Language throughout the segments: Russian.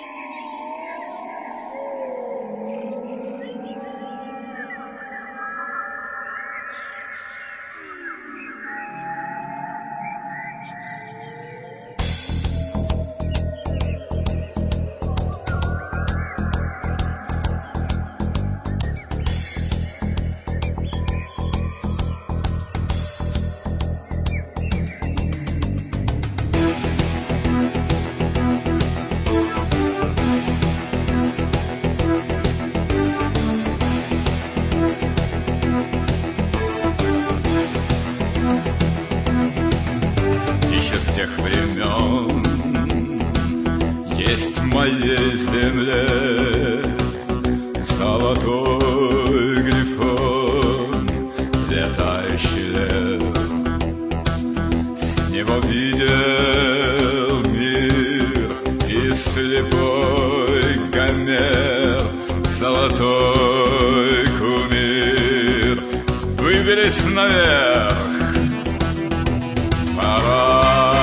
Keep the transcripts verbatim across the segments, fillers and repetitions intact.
С тех времен есть в моей земле золотой грифон, летающий лев. С него видел мир и слепой Гомер, золотой кумир. Выберись наверх, пора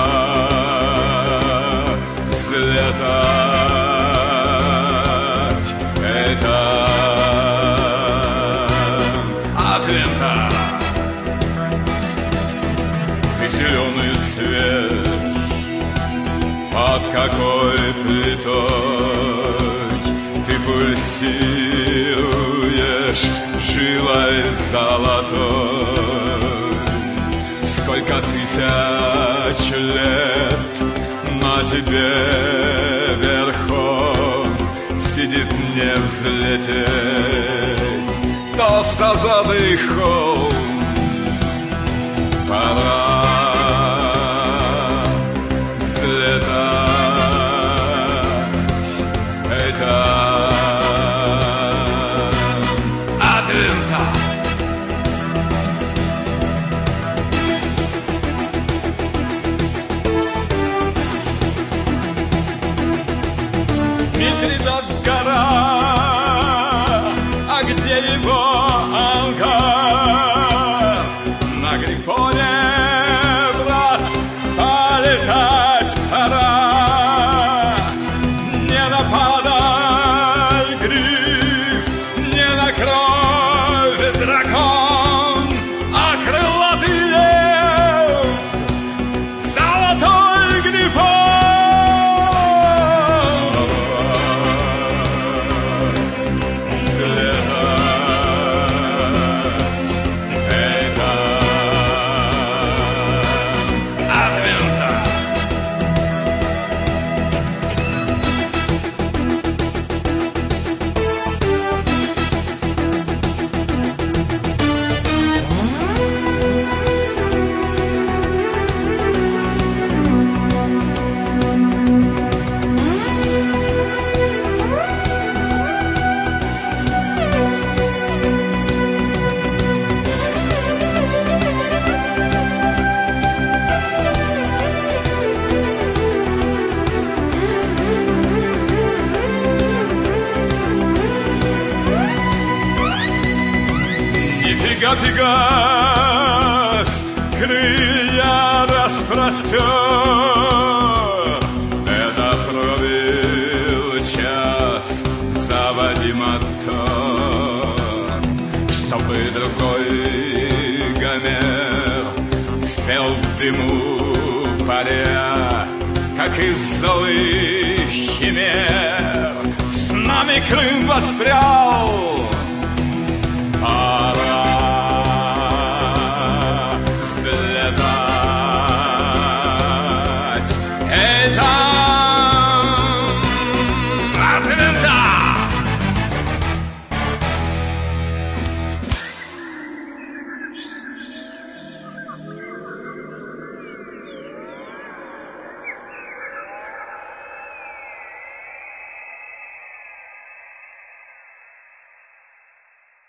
взлетать. Это от винта. Ты силен и свеж, под какой плитой ты пульсируешь жилой золотой. Сколько тысяч лет на тебе верхом сидит не взлететь толстозадый холм. Пора взлетать. Это от винта. Митридат гора, а где его ангар? На грифоне, брат, полетать пора. Не нападай, гриф, не на крови дракон, а крылатый лев, золотой грифон. Пегас крылья распростер. Это пробил час, заводи мотор, чтобы другой Гомер спел в дыму паря, как из злых химер. С нами Крым воспрял,